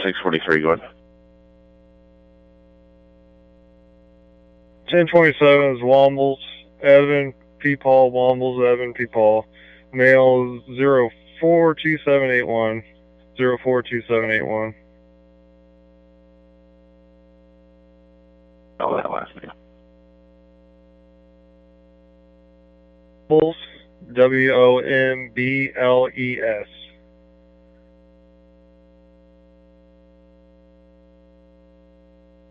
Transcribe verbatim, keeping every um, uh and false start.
six forty-three, go ahead. ten twenty-seven is Wombles, Evan P. Paul, Wombles, Evan P. Paul. Mail zero four two seven eight one. zero four two seven eight one. Oh, that last name. Wombles, W O M B L E S.